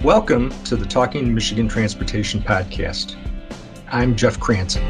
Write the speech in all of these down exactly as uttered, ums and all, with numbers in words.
Welcome to the Talking Michigan Transportation Podcast. I'm Jeff Cranston.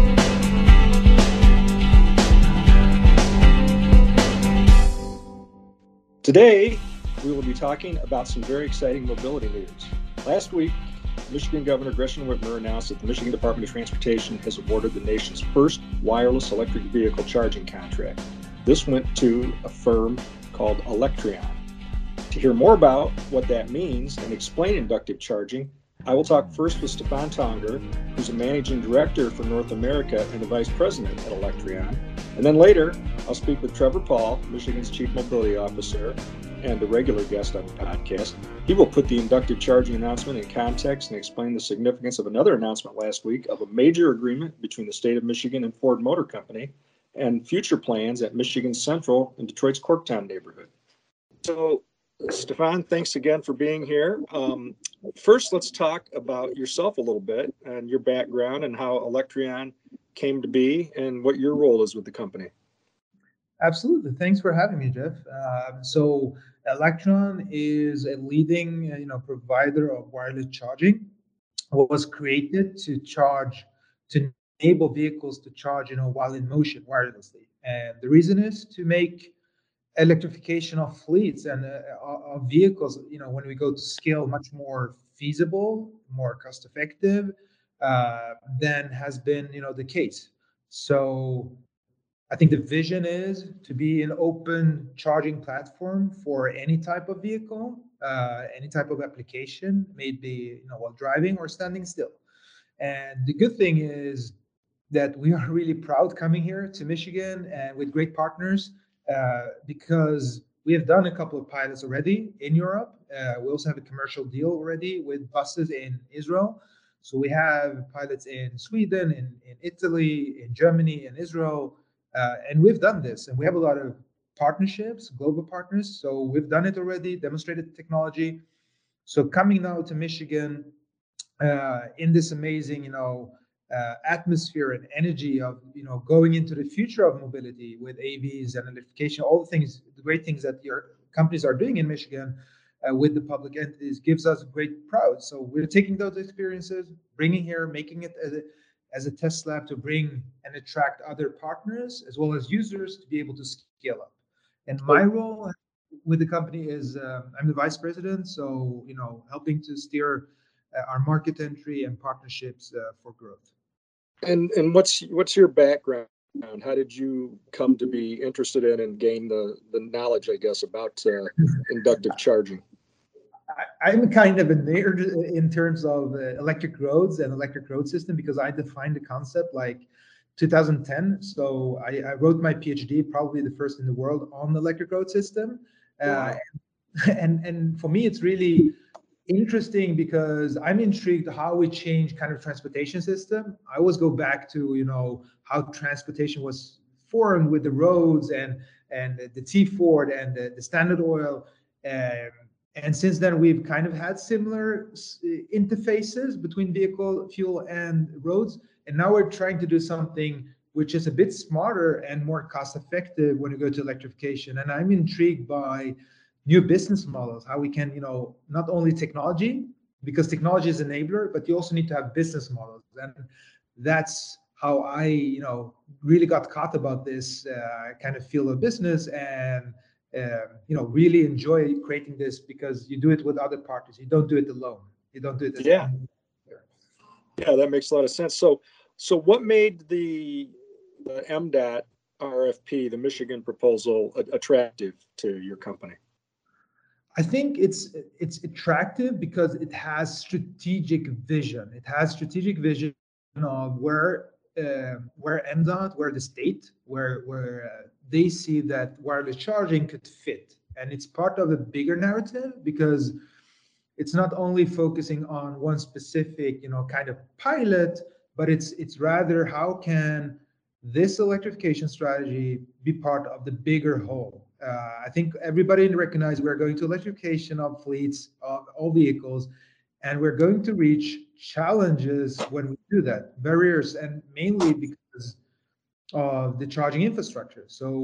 Today, we will be talking about some very exciting mobility news. Last week, Michigan Governor Gretchen Whitmer announced that the Michigan Department of Transportation has awarded the nation's first wireless electric vehicle charging contract. This went to a firm called Electreon. To hear more about what that means and explain inductive charging, I will talk first with Stefan Tonger, who's a managing director for North America and the vice president at Electreon. And then later, I'll speak with Trevor Paul, Michigan's chief mobility officer and a regular guest on the podcast. He will put the inductive charging announcement in context and explain the significance of another announcement last week of a major agreement between the state of Michigan and Ford Motor Company and future plans at Michigan Central and Detroit's Corktown neighborhood. So, Stefan, thanks again for being here. Um, first, let's talk about yourself a little bit and your background and how Electreon came to be and what your role is with the company. Absolutely. Thanks for having me, Jeff. Um, so Electreon is a leading uh, you know, provider of wireless charging. What was created to charge, to enable vehicles to charge you know, while in motion wirelessly. And the reason is to make electrification of fleets and uh, of vehicles, you know, when we go to scale, much more feasible, more cost effective uh, than has been, you know, the case. So I think the vision is to be an open charging platform for any type of vehicle, uh, any type of application, maybe, you know, while driving or standing still. And the good thing is that we are really proud coming here to Michigan and with great partners. Uh, because we have done a couple of pilots already in Europe. Uh, we also have a commercial deal already with buses in Israel. So we have pilots in Sweden, in, in Italy, in Germany, in Israel. Uh, and we've done this. And we have a lot of partnerships, global partners. So we've done it already, demonstrated the technology. So coming now to Michigan uh, in this amazing, you know, Uh, atmosphere and energy of you know going into the future of mobility with A Vs and electrification, all the things, the great things that your companies are doing in Michigan uh, with the public entities gives us great proud. So we're taking those experiences, bringing here, making it as a, as a test lab to bring and attract other partners as well as users to be able to scale up. And my role with the company is um, I'm the vice president, so you know helping to steer uh, our market entry and partnerships uh, for growth. And and what's what's your background? How did you come to be interested in and gain the, the knowledge, I guess, about uh, inductive charging? I, I'm kind of a nerd in terms of uh, electric roads and electric road system because I defined the concept like two thousand ten. So I, I wrote my PhD, probably the first in the world, on the electric road system. Uh, wow. and and for me, it's really interesting because I'm intrigued how we change kind of transportation system. I always go back to, you know, how transportation was formed with the roads and and the T Ford and the, the Standard Oil. Um, and since then, we've kind of had similar interfaces between vehicle, fuel, and roads. And now we're trying to do something which is a bit smarter and more cost effective when we go to electrification. And I'm intrigued by new business models, how we can, you know, not only technology, because technology is an enabler, but you also need to have business models. And that's how I, you know, really got caught about this uh, kind of field of business and, uh, you know, really enjoy creating this because you do it with other partners. You don't do it alone. You don't do it as yeah. Yeah, that makes a lot of sense. So, so what made the, the M D O T R F P, the Michigan proposal, attractive to your company? I think it's it's attractive because it has strategic vision. It has strategic vision of where uh, where M D O T, where the state, where where uh, they see that wireless charging could fit, and it's part of a bigger narrative because it's not only focusing on one specific, you know, kind of pilot, but it's it's rather how can this electrification strategy be part of the bigger whole. Uh, I think everybody recognizes we're going to electrification of fleets, of all vehicles, and we're going to reach challenges when we do that, barriers, and mainly because of the charging infrastructure. So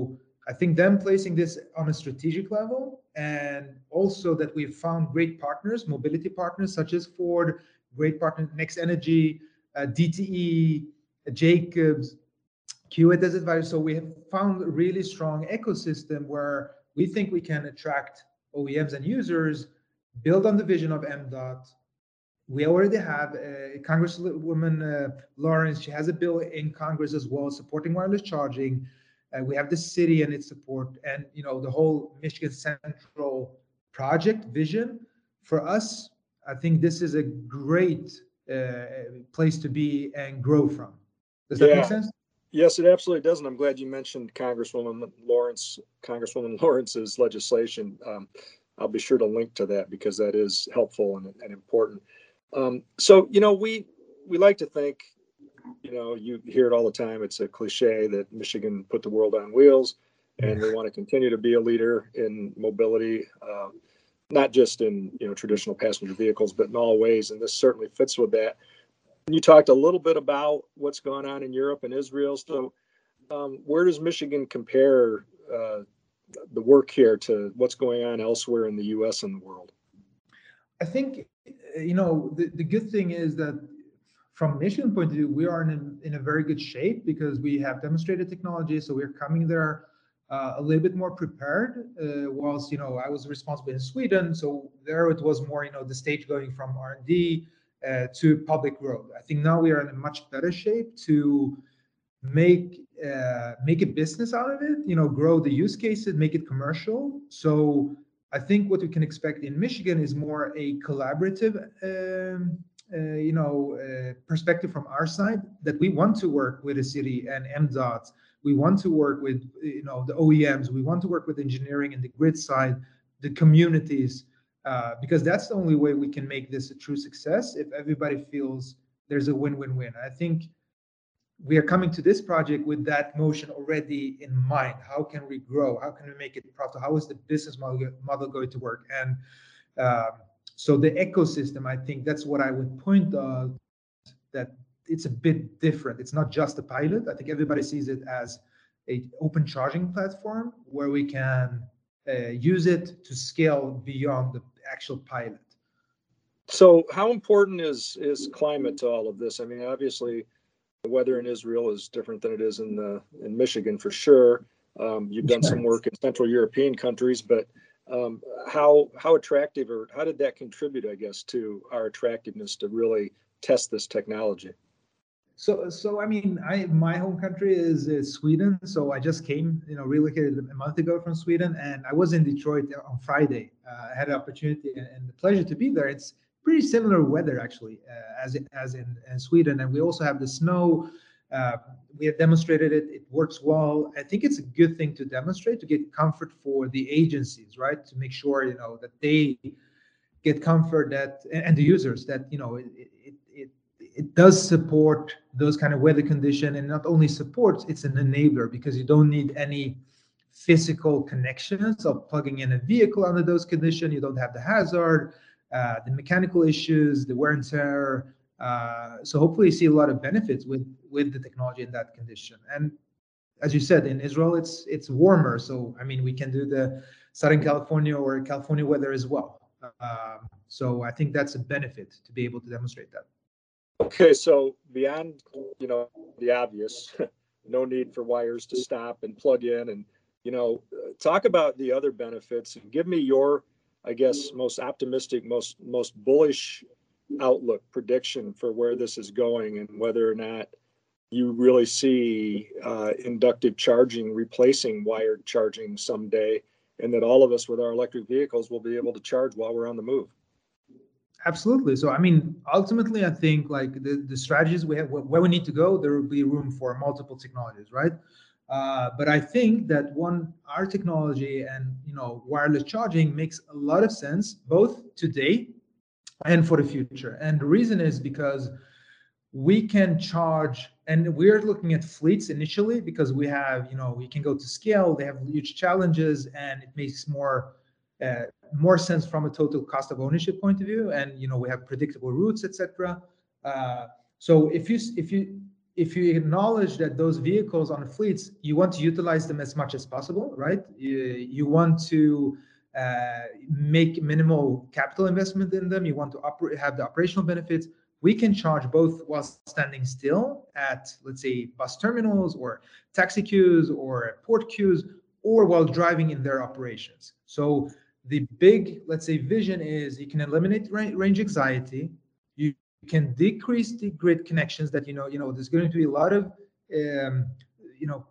I think them placing this on a strategic level, and also that we've found great partners, mobility partners such as Ford, great partner Next Energy, uh, D T E, uh, Jacobs, Kiewit as advisors. So we have found a really strong ecosystem where we think we can attract O E Ms and users, build on the vision of M DOT. We already have uh, Congresswoman uh, Lawrence. She has a bill in Congress as well supporting wireless charging. Uh, we have the city and its support, and you know the whole Michigan Central project vision. For us, I think this is a great uh, place to be and grow from. Does that make Yeah. sense? Yes, it absolutely does. And I'm glad you mentioned Congresswoman Lawrence, Congresswoman Lawrence's legislation. Um, I'll be sure to link to that because that is helpful and, and important. Um, so, you know, we we like to think, you know, you hear it all the time. It's a cliche that Michigan put the world on wheels, and we want to continue to be a leader in mobility, uh, not just in, you know, traditional passenger vehicles, but in all ways. And this certainly fits with that. You talked a little bit about what's going on in Europe and Israel. So, um, where does Michigan compare uh, the work here to what's going on elsewhere in the U S and the world? I think, you know, the, the good thing is that from Michigan point of view, we are in a, in a very good shape because we have demonstrated technology. So we're coming there uh, a little bit more prepared. Uh, whilst, you know, I was responsible in Sweden. So there it was more, you know, the stage going from R and D uh, to public road. I think now we are in a much better shape to make uh, make a business out of it, you know, grow the use cases, make it commercial. So I think what we can expect in Michigan is more a collaborative, um, uh, you know, uh, perspective from our side, that we want to work with the city and M DOT. We want to work with, you know, the O E Ms. We want to work with engineering and the grid side, the communities, uh, because that's the only way we can make this a true success. If everybody feels there's a win-win-win, I think we are coming to this project with that motion already in mind. How can we grow? How can we make it profitable? How is the business model, model going to work? And um, so the ecosystem, I think that's what I would point out, that it's a bit different. It's not just a pilot. I think everybody sees it as a open charging platform where we can uh, use it to scale beyond the actual pilot. So, how important is is climate to all of this? I mean, obviously, the weather in Israel is different than it is in the in Michigan for sure. Um, you've done some work in Central European countries, but um, how how attractive, or how did that contribute, I guess, to our attractiveness to really test this technology? So, so I mean, I my home country is, is Sweden. So I just came, you know, relocated a month ago from Sweden, and I was in Detroit on Friday. Uh, I had an opportunity and, and the pleasure to be there. It's pretty similar weather actually, uh, as in, as in, in Sweden, and we also have the snow. Uh, we have demonstrated it; it works well. I think it's a good thing to demonstrate to get comfort for the agencies, right? To make sure, you know, that they get comfort, that and the users, that, you know, it it it, it does support those kind of weather condition, and not only supports, it's an enabler, because you don't need any physical connections of plugging in a vehicle under those conditions. You don't have the hazard, uh, the mechanical issues, the wear and tear. Uh, so hopefully you see a lot of benefits with with the technology in that condition. And as you said, in Israel, it's it's warmer. So I mean, we can do the Southern California or California weather as well. Um, so I think that's a benefit to be able to demonstrate that. Okay, so beyond, you know, the obvious, no need for wires to stop and plug in, and, you know, talk about the other benefits and give me your, I guess, most optimistic, most most bullish outlook prediction for where this is going, and whether or not you really see uh, inductive charging replacing wired charging someday, and that all of us with our electric vehicles will be able to charge while we're on the move. Absolutely. So, I mean, ultimately, I think like the, the strategies we have, where we need to go, there will be room for multiple technologies, right? Uh, but I think that one, our technology and, you know, wireless charging makes a lot of sense both today and for the future. And the reason is because we can charge, and we're looking at fleets initially because we have, you know, we can go to scale. They have huge challenges, and it makes more uh, more sense from a total cost of ownership point of view. And you know, we have predictable routes, et cetera. Uh, so if you if you if you acknowledge that those vehicles on the fleets, you want to utilize them as much as possible, right? You, you want to uh, make minimal capital investment in them. You want to operate, have the operational benefits. We can charge both while standing still at, let's say, bus terminals or taxi queues or port queues, or while driving in their operations. So the big, let's say, vision is you can eliminate range anxiety. You can decrease the grid connections that, you know, you know, there's going to be a lot of, um, you know,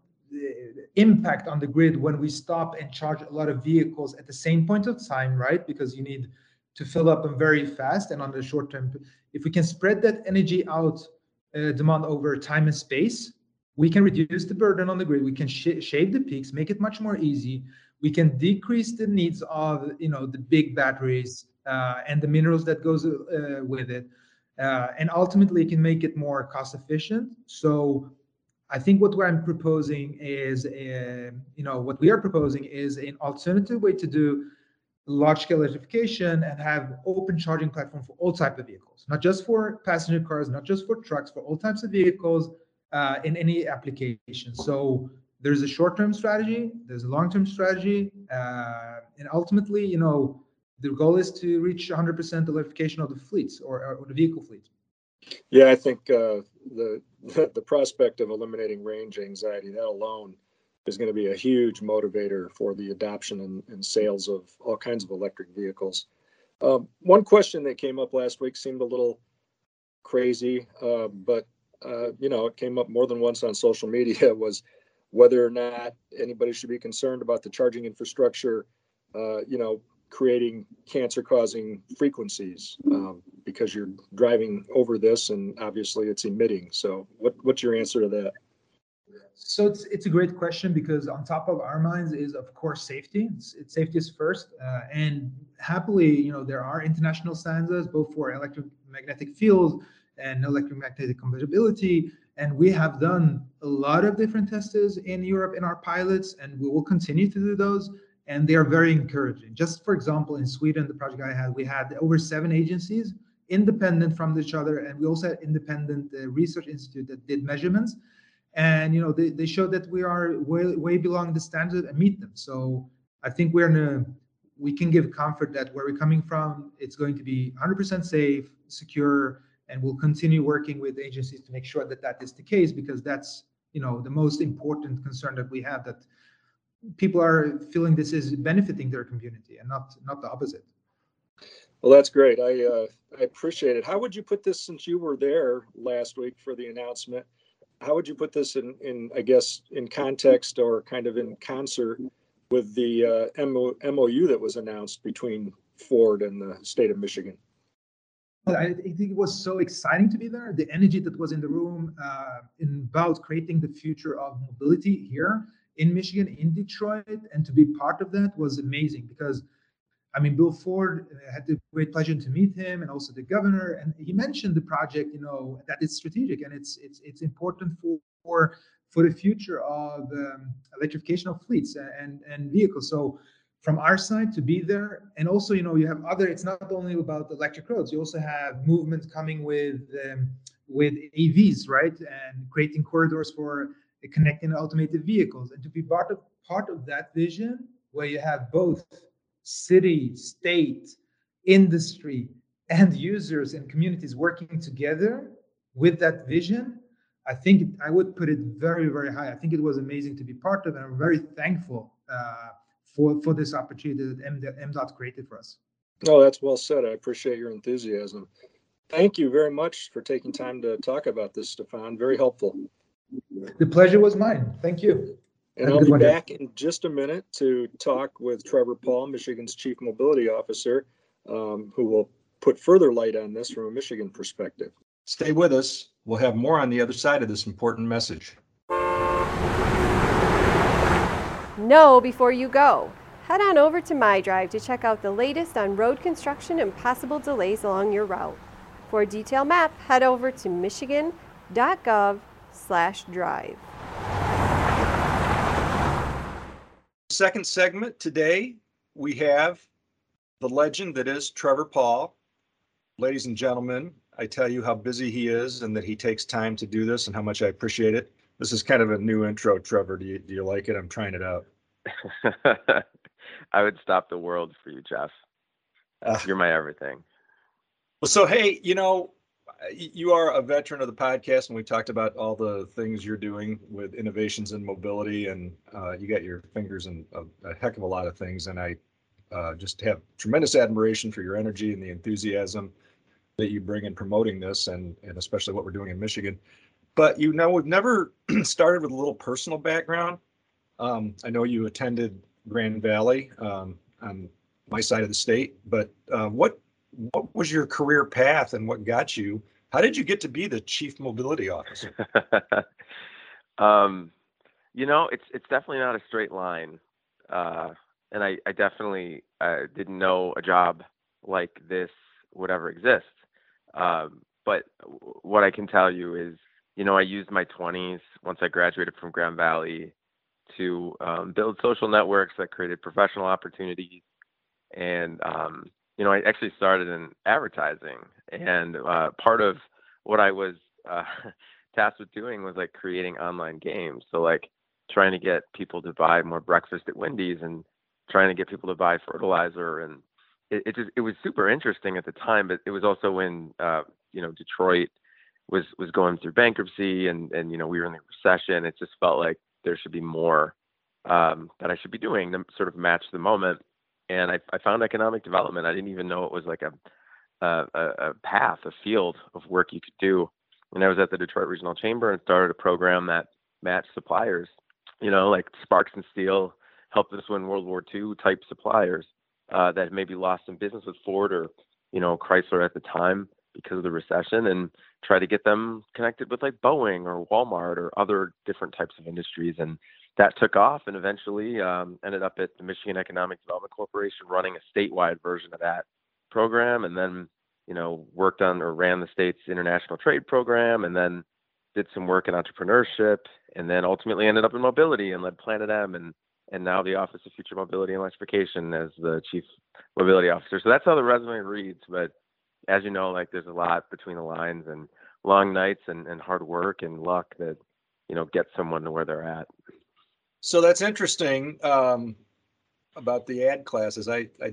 impact on the grid when we stop and charge a lot of vehicles at the same point of time, right? Because you need to fill up them very fast and on the short term. If we can spread that energy out, uh, demand over time and space, we can reduce the burden on the grid. We can sh- shave the peaks, make it much more easy. We can decrease the needs of, you know, the big batteries uh, and the minerals that goes uh, with it. Uh, and ultimately can make it more cost efficient. So I think what I'm proposing is, a, you know, what we are proposing is an alternative way to do large scale electrification and have open charging platform for all types of vehicles, not just for passenger cars, not just for trucks, for all types of vehicles uh, in any application. So there's a short-term strategy, there's a long-term strategy, uh, and ultimately, you know, the goal is to reach one hundred percent electrification of the fleets or, or the vehicle fleet. Yeah, I think uh, the the prospect of eliminating range anxiety, that alone is going to be a huge motivator for the adoption and, and sales of all kinds of electric vehicles. Um, one question that came up last week seemed a little crazy, uh, but uh, you know, it came up more than once on social media, was whether or not anybody should be concerned about the charging infrastructure, uh, you know, creating cancer-causing frequencies um, because you're driving over this, and obviously it's emitting. So, what, what's your answer to that? So it's it's a great question, because on top of our minds is, of course, safety. It's, it's safety is first, uh, and happily, you know, there are international standards both for electromagnetic fields and electromagnetic compatibility, and we have done a lot of different tests in Europe in our pilots, and we will continue to do those. And they are very encouraging. Just for example, in Sweden, the project I had, we had over seven agencies independent from each other, and we also had independent uh, research institute that did measurements. And you know, they, they showed that we are way, way below the standard and meet them. So I think we're in a, we can give comfort that where we're coming from, it's going to be one hundred percent safe, secure, and we'll continue working with agencies to make sure that that is the case, because that's, you know, the most important concern that we have, that people are feeling this is benefiting their community and not not the opposite. Well, that's great. I uh, I appreciate it. How would you put this, since you were there last week for the announcement? How would you put this in, in I guess, in context or kind of in concert with the uh, M O U that was announced between Ford and the state of Michigan? I think it was so exciting to be there. The energy that was in the room uh, in about creating the future of mobility here in Michigan, in Detroit, and to be part of that was amazing, because I mean, Bill Ford had the great pleasure to meet him, and also the governor. And he mentioned the project, you know, that it's strategic and it's it's it's important for for, for the future of um, electrification of fleets and and vehicles. So from our side to be there, and also, you know, you have other. It's not only about electric roads. You also have movements coming with um, with E Vs, right, and creating corridors for connecting automated vehicles, and to be part of part of that vision where you have both city, state, industry, and users and communities working together with that vision. I think I would put it very, very high. I think it was amazing to be part of, and I'm very thankful uh, for for this opportunity that M, M DOT created for us. Oh, that's well said. I appreciate your enthusiasm. Thank you very much for taking time to talk about this, Stefan. Very helpful. The pleasure was mine. Thank you. And I'll be back in just a minute to talk with Trevor Paul, Michigan's Chief Mobility Officer, um, who will put further light on this from a Michigan perspective. Stay with us. We'll have more on the other side of this important message. Know before you go. Head on over to MyDrive to check out the latest on road construction and possible delays along your route. For a detailed map, head over to michigan.gov slash drive. Second segment today, we have the legend that is Trevor Paul. Ladies and gentlemen, I tell you how busy he is and that he takes time to do this and how much I appreciate it. This is kind of a new intro, Trevor. Do you, do you like it? I'm trying it out. I would stop the world for you, Jeff. Uh, You're my everything. Well, so, hey, you know, you are a veteran of the podcast, and we talked about all the things you're doing with innovations in mobility, and uh, you got your fingers in a, a heck of a lot of things. And I uh, just have tremendous admiration for your energy and the enthusiasm that you bring in promoting this, and, and especially what we're doing in Michigan. But, you know, we've never started with a little personal background. Um, I know you attended Grand Valley um, on my side of the state, but uh, what what was your career path and what got you? How did you get to be the chief mobility officer? um, you know, it's it's definitely not a straight line, uh, and I, I definitely uh, didn't know a job like this would ever exist. Um, but what I can tell you is, you know, I used my twenties once I graduated from Grand Valley to um, build social networks that created professional opportunities. And, um, you know, I actually started in advertising. And uh, part of what I was uh, tasked with doing was like creating online games. So like trying to get people to buy more breakfast at Wendy's and trying to get people to buy fertilizer. And it, it just, it was super interesting at the time, but it was also when, uh, you know, Detroit was, was going through bankruptcy and, and, you know, we were in the recession. It just felt like there should be more um, that I should be doing to sort of match the moment. And I, I found economic development. I didn't even know it was like a, a, a path, a field of work you could do. And I was at the Detroit Regional Chamber and started a program that matched suppliers, you know, like Sparks and Steel helped us win World War Two type suppliers uh, that maybe lost some business with Ford or, you know, Chrysler at the time because of the recession, and try to get them connected with like Boeing or Walmart or other different types of industries. And that took off and eventually um, ended up at the Michigan Economic Development Corporation running a statewide version of that program. And then, you know, worked on or ran the state's international trade program, and then did some work in entrepreneurship, and then ultimately ended up in mobility and led Planet M, and and now the Office of Future Mobility and Electrification as the chief mobility officer. So that's how the resume reads. But as you know, like there's a lot between the lines and long nights and, and hard work and luck that, you know, get someone to where they're at. So that's interesting um, about the ad classes. I, I,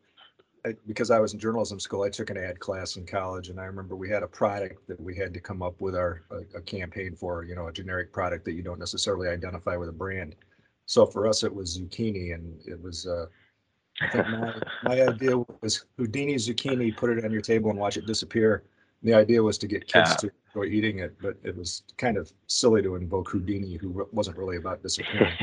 I, because I was in journalism school, I took an ad class in college, and I remember we had a product that we had to come up with our a, a campaign for, you know, a generic product that you don't necessarily identify with a brand. So for us, it was zucchini, and it was. Uh, I think my my idea was Houdini zucchini. Put it on your table and watch it disappear. And the idea was to get kids Yeah. to enjoy eating it, but it was kind of silly to invoke Houdini, who wasn't really about disappearing.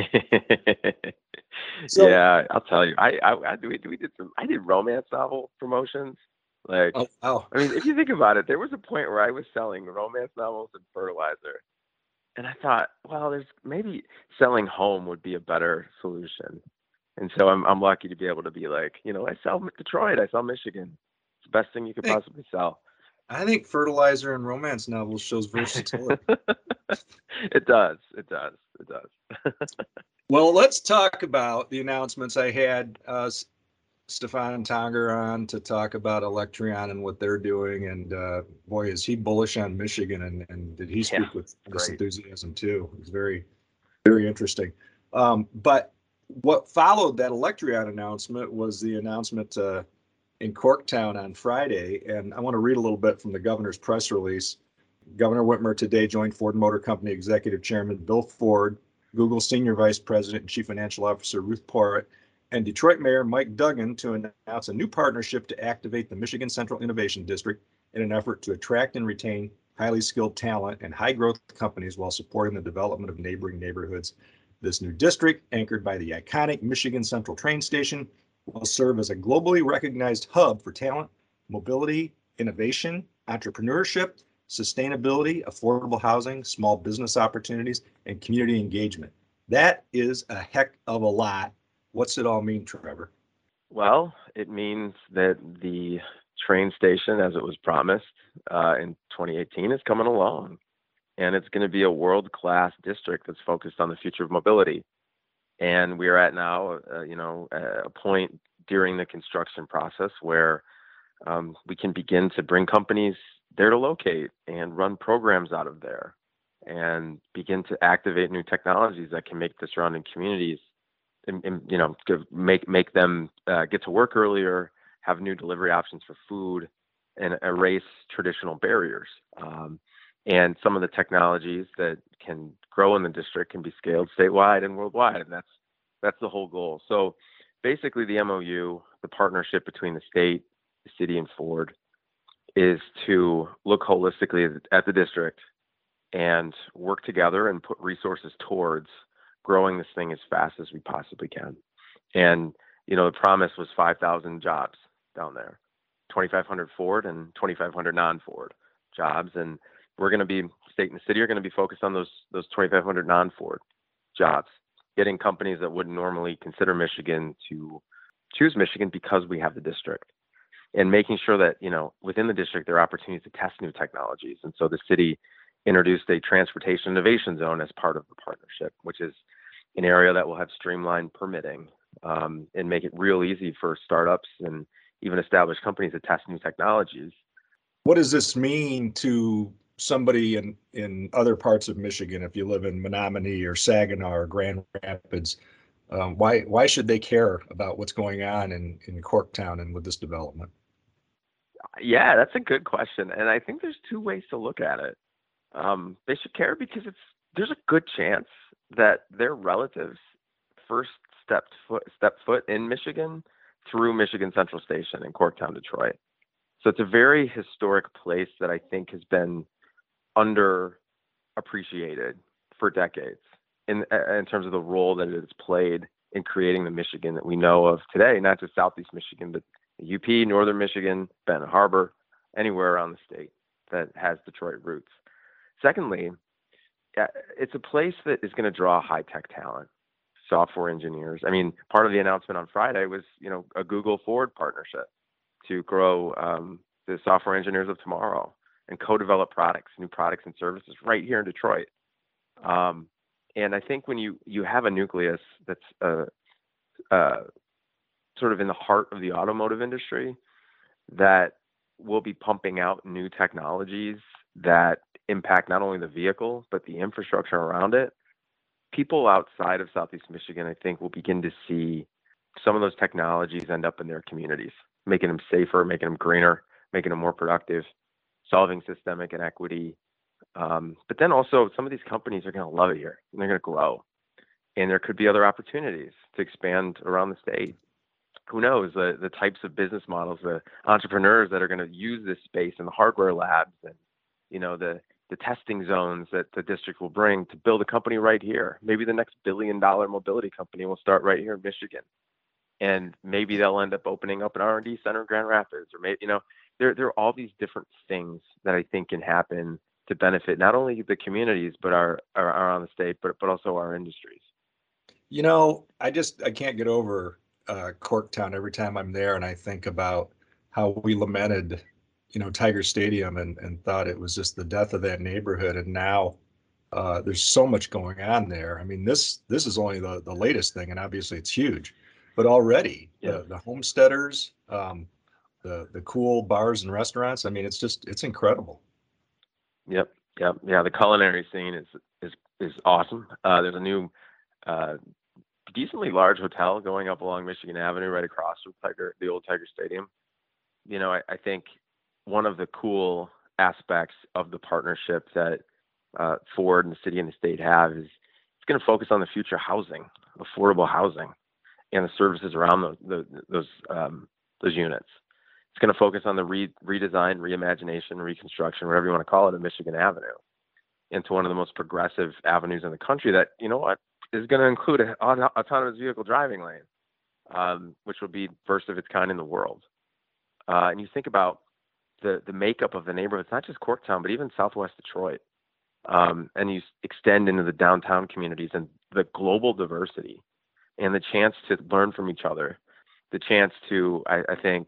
So, yeah, I'll tell you. I, I, I we, we did some. I did romance novel promotions. Like, oh, wow. I mean, if you think about it, there was a point where I was selling romance novels and fertilizer, and I thought, well, there's maybe selling home would be a better solution. And so I'm I'm lucky to be able to be like, you know, I sell Detroit, I sell Michigan. It's the best thing you could Hey. possibly sell. I think fertilizer and romance novels shows versatility. It does. It does. It does. Well, let's talk about the announcements. I had uh, S- Stefan Tanger on to talk about Electrion and what they're doing. And uh, boy, is he bullish on Michigan. And, and did he speak Yeah, with this great. enthusiasm too? It was very, very interesting. Um, but what followed that Electrion announcement was the announcement uh, in Corktown on Friday. And I want to read a little bit from the governor's press release. Governor Whitmer today joined Ford Motor Company Executive Chairman Bill Ford, Google Senior Vice President and Chief Financial Officer Ruth Porritt, and Detroit Mayor Mike Duggan to announce a new partnership to activate the Michigan Central Innovation District in an effort to attract and retain highly skilled talent and high growth companies while supporting the development of neighboring neighborhoods. This new district, anchored by the iconic Michigan Central train station, will serve as a globally recognized hub for talent, mobility, innovation, entrepreneurship, sustainability, affordable housing, small business opportunities, and community engagement. That is a heck of a lot. What's it all mean, Trevor? Well, it means that the train station, as it was promised uh, in twenty eighteen, is coming along. And it's going to be a world-class district that's focused on the future of mobility. And we are at now, uh, you know, a point during the construction process where um, we can begin to bring companies there to locate and run programs out of there and begin to activate new technologies that can make the surrounding communities and, and you know, to make make them uh, get to work earlier, have new delivery options for food, and erase traditional barriers. Um, and some of the technologies that can grow in the district can be scaled statewide and worldwide, and that's that's the whole goal. So basically, the M O U, the partnership between the state, the city, and Ford, is to look holistically at the district and work together and put resources towards growing this thing as fast as we possibly can. And, you know, the promise was five thousand jobs down there, twenty-five hundred Ford and twenty-five hundred non-Ford jobs. And we're going to be, state and the city are going to be focused on those, those twenty-five hundred non-Ford jobs, getting companies that wouldn't normally consider Michigan to choose Michigan because we have the district, and making sure that, you know, within the district, there are opportunities to test new technologies. And so the city introduced a transportation innovation zone as part of the partnership, which is an area that will have streamlined permitting um, and make it real easy for startups and even established companies to test new technologies. What does this mean to somebody in, in other parts of Michigan, if you live in Menominee or Saginaw or Grand Rapids? Um, why why should they care about what's going on in, in Corktown and with this development? Yeah, that's a good question. And I think there's two ways to look at it. Um, they should care because it's there's a good chance that their relatives first stepped foot stepped foot in Michigan through Michigan Central Station in Corktown, Detroit. So it's a very historic place that I think has been underappreciated for decades in in terms of the role that it has played in creating the Michigan that we know of today, not just Southeast Michigan, but U P, Northern Michigan, Benton Harbor, anywhere around the state that has Detroit roots. Secondly, it's a place that is going to draw high-tech talent, software engineers. I mean, part of the announcement on Friday was, you know, a Google Ford partnership to grow um, the software engineers of tomorrow and co-develop products, new products and services right here in Detroit. Um, and I think when you, you have a nucleus that's uh, uh, sort of in the heart of the automotive industry that will be pumping out new technologies that impact not only the vehicle, but the infrastructure around it, people outside of Southeast Michigan, I think, will begin to see some of those technologies end up in their communities, making them safer, making them greener, making them more productive, solving systemic inequity. Um, but then also some of these companies are going to love it here and they're going to grow. And there could be other opportunities to expand around the state. Who knows, the, the types of business models, the entrepreneurs that are going to use this space and the hardware labs and, you know, the, the testing zones that the district will bring to build a company right here. Maybe the next billion dollar mobility company will start right here in Michigan. And maybe they'll end up opening up an R and D center in Grand Rapids, or maybe, you know, there, there are all these different things that I think can happen to benefit not only the communities, but our, our around the state, but, but also our industries. You know, I just, I can't get over uh, Corktown every time I'm there. And I think about how we lamented, you know, Tiger Stadium and, and thought it was just the death of that neighborhood. And now uh, there's so much going on there. I mean, this, this is only the, the latest thing, and obviously it's huge, but already yeah. the, the homesteaders, um, the, the cool bars and restaurants. I mean, it's just, it's incredible. Yep. Yep. Yeah. The culinary scene is, is, is awesome. Uh, there's a new, uh, decently large hotel going up along Michigan Avenue, right across from Tiger, the old Tiger Stadium. You know, I, I think one of the cool aspects of the partnership that uh, Ford and the city and the state have is it's going to focus on the future housing, affordable housing, and the services around those those those, um, those units. It's going to focus on the re- redesign, reimagination, reconstruction, whatever you want to call it, of Michigan Avenue into one of the most progressive avenues in the country that, you know what, is going to include an autonomous vehicle driving lane, um, which will be first of its kind in the world. Uh, and you think about the the makeup of the neighborhood, it's not just Corktown, but even Southwest Detroit. Um, and you extend into the downtown communities and the global diversity and the chance to learn from each other, the chance to, I, I think,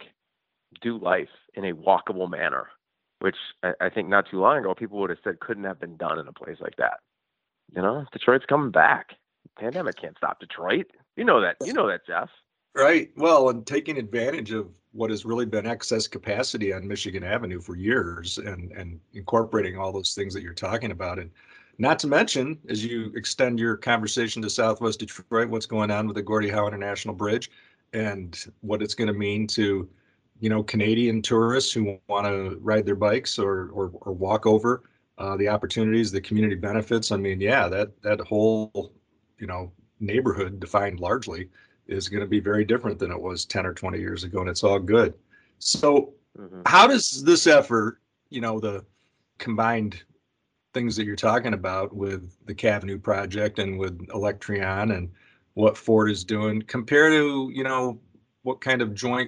do life in a walkable manner, which I, I think not too long ago, people would have said couldn't have been done in a place like that. You know, Detroit's coming back. The pandemic can't stop Detroit. You know that. You know that, Jeff. Right. Well, and taking advantage of what has really been excess capacity on Michigan Avenue for years and, and incorporating all those things that you're talking about. And not to mention, as you extend your conversation to Southwest Detroit, what's going on with the Gordie Howe International Bridge and what it's going to mean to, you know, Canadian tourists who want to ride their bikes or, or, or walk over, uh, the opportunities, the community benefits. I mean, yeah, that, that whole, you know, neighborhood defined largely is going to be very different than it was ten or twenty years ago, and it's all good. So Hmm. how does this effort, you know, the combined things that you're talking about with the Cavenue project and with Electreon and what Ford is doing compare to, you know, what kind of joint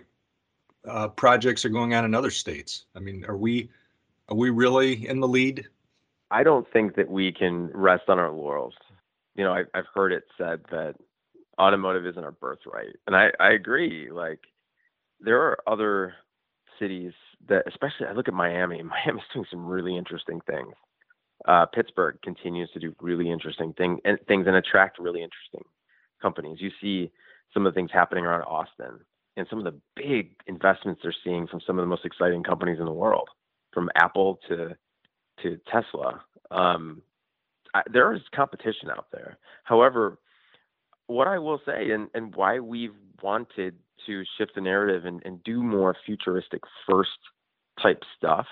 uh, projects are going on in other states? I mean, are we are we really in the lead? I don't think that we can rest on our laurels. You know, I, I've heard it said that automotive isn't our birthright, and I, I agree. Like, there are other cities that, especially I look at Miami. Miami's doing some really interesting things. Uh, Pittsburgh continues to do really interesting thing, and things and attract really interesting companies. You see some of the things happening around Austin and some of the big investments they're seeing from some of the most exciting companies in the world, from Apple to to Tesla. Um, I, there is competition out there. However, what I will say, and, and why we've wanted to shift the narrative and, and do more futuristic first type stuff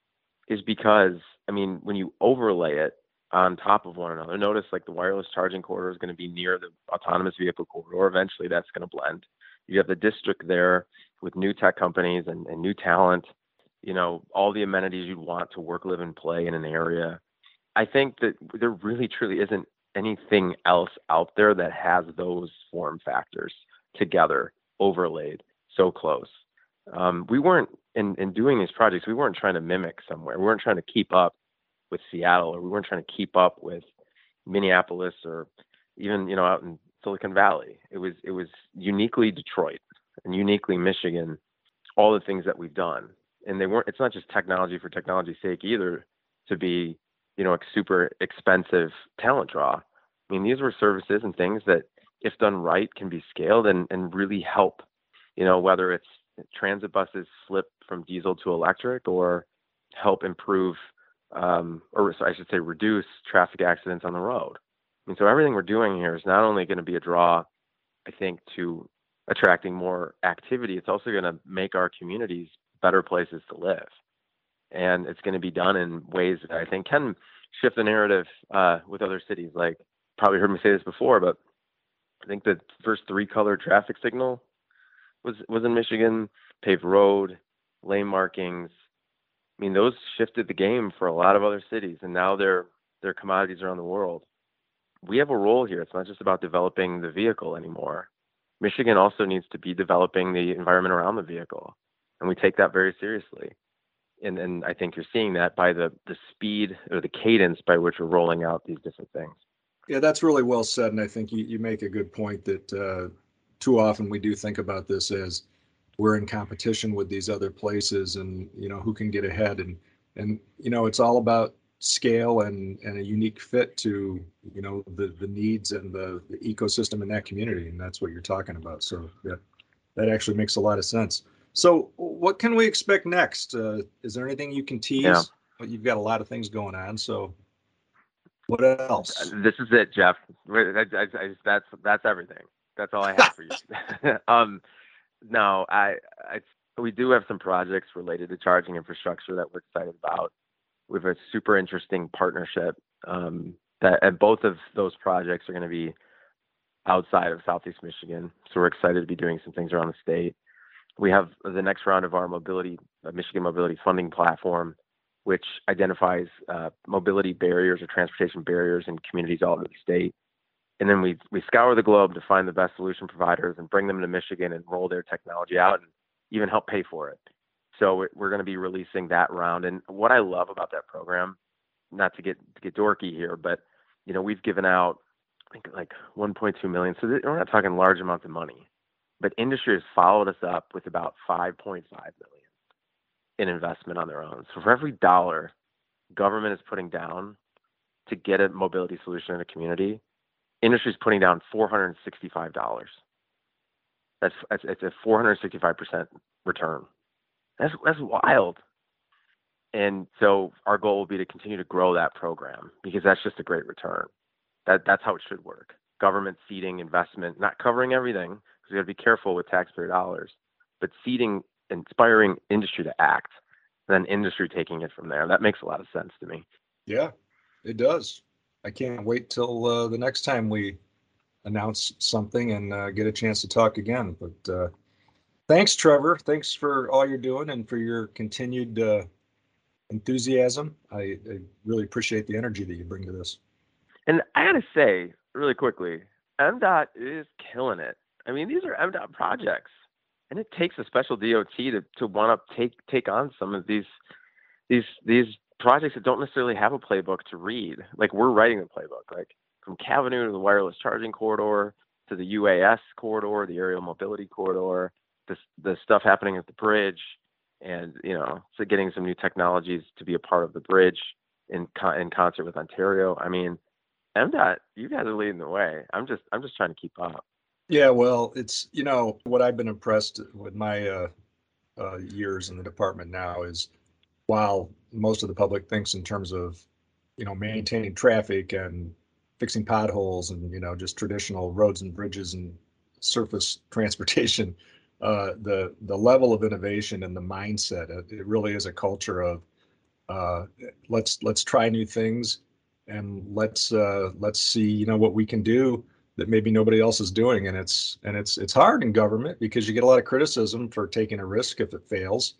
is because, I mean, when you overlay it on top of one another, notice like the wireless charging corridor is going to be near the autonomous vehicle corridor. Eventually that's going to blend. You have the district there with new tech companies and, and new talent, you know, all the amenities you'd want to work, live, and play in an area. I think that there really truly isn't anything else out there that has those form factors together, overlaid so close. Um, we weren't in, in doing these projects, we weren't trying to mimic somewhere. We weren't trying to keep up with Seattle, or we weren't trying to keep up with Minneapolis, or even, you know, out in Silicon Valley. It was, it was uniquely Detroit and uniquely Michigan, all the things that we've done. And they weren't, it's not just technology for technology's sake either, to be, you know, a super expensive talent draw. I mean, these were services and things that, if done right, can be scaled and, and really help, you know, whether it's transit buses flip from diesel to electric, or help improve, um, or I should say reduce traffic accidents on the road. I mean, so everything we're doing here is not only going to be a draw, I think, to attracting more activity, it's also going to make our communities better places to live. And it's going to be done in ways that I think can shift the narrative uh, with other cities. Like, probably heard me say this before, but I think the first three color traffic signal was was in Michigan. Paved road, lane markings. I mean, those shifted the game for a lot of other cities, and now they're they're commodities around the world. We have a role here. It's not just about developing the vehicle anymore. Michigan also needs to be developing the environment around the vehicle, and we take that very seriously. And and I think you're seeing that by the the speed or the cadence by which we're rolling out these different things. Yeah, that's really well said. And I think you, you make a good point that uh, too often we do think about this as we're in competition with these other places and, you know, who can get ahead. And, and you know, it's all about scale and, and a unique fit to, you know, the, the needs and the, the ecosystem in that community. And that's what you're talking about. So yeah, that actually makes a lot of sense. So what can we expect next? Uh, is there anything you can Yeah, tease? But you've got a lot of things going on. So what else? this is it, Jeff. I, I, I, that's that's everything. That's all I have for you. um, no, I, I we do have some projects related to charging infrastructure that we're excited about. We have a super interesting partnership um, that, and both of those projects are going to be outside of Southeast Michigan. So we're excited to be doing some things around the state. We have the next round of our mobility, uh, Michigan Mobility Funding Platform, which identifies uh, mobility barriers or transportation barriers in communities all over the state. And then we we scour the globe to find the best solution providers and bring them to Michigan and roll their technology out and even help pay for it. So we're, we're going to be releasing that round. And what I love about that program, not to get to get dorky here, but you know, we've given out, I think, like one point two million. So we're not talking large amounts of money, but industry has followed us up with about five point five million in investment on their own. So for every dollar government is putting down to get a mobility solution in a community, industry is putting down four hundred sixty-five dollars. That's that's it's a four hundred sixty-five percent return. That's that's wild. And so our goal will be to continue to grow that program because that's just a great return. That that's how it should work. Government seeding investment, not covering everything because we got to be careful with taxpayer dollars, but seeding, inspiring industry to act, and then industry taking it from there. That makes a lot of sense to me. Yeah, it does. I can't wait till uh, the next time we announce something and uh, get a chance to talk again. But uh, thanks, Trevor. Thanks for all you're doing and for your continued uh, enthusiasm. I, I really appreciate the energy that you bring to this. And I got to say, really quickly, M DOT is killing it. I mean, these are M DOT projects, and it takes a special D O T to, to want to take take on some of these these these projects that don't necessarily have a playbook to read. Like we're writing the playbook, like from Cavenue to the wireless charging corridor to the U A S corridor, the aerial mobility corridor, the the stuff happening at the bridge, and you know, so getting some new technologies to be a part of the bridge in con- in concert with Ontario. I mean, M DOT, you guys are leading the way. I'm just I'm just trying to keep up. Yeah, well, it's, you know, what I've been impressed with my uh, uh, years in the department now is while most of the public thinks in terms of, you know, maintaining traffic and fixing potholes and, you know, just traditional roads and bridges and surface transportation, uh, the the level of innovation and the mindset, it, it really is a culture of uh, let's let's try new things and let's uh, let's see, you know, what we can do that maybe nobody else is doing. And it's and it's it's hard in government because you get a lot of criticism for taking a risk if it fails.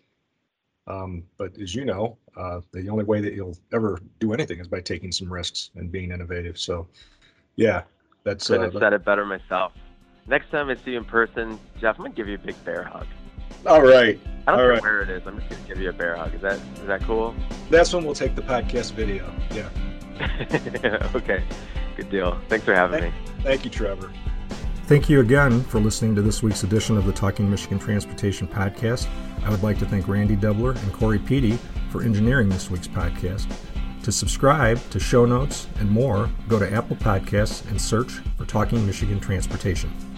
Um, but as you know, uh, the only way that you'll ever do anything is by taking some risks and being innovative. So, yeah, that's. Couldn't uh, have said it better myself. Next time I see you in person, Jeff, I'm gonna give you a big bear hug. All right. I don't All care right. where it is. I'm just gonna give you a bear hug. Is that is that cool? That's when we'll take the podcast video. Yeah. Okay. Good deal. Thanks for having Thank, me. Thank you, Trevor. Thank you again for listening to this week's edition of the Talking Michigan Transportation Podcast. I would like to thank Randy Dubler and Corey Peaty for engineering this week's podcast. To subscribe to show notes and more, go to Apple Podcasts and search for Talking Michigan Transportation.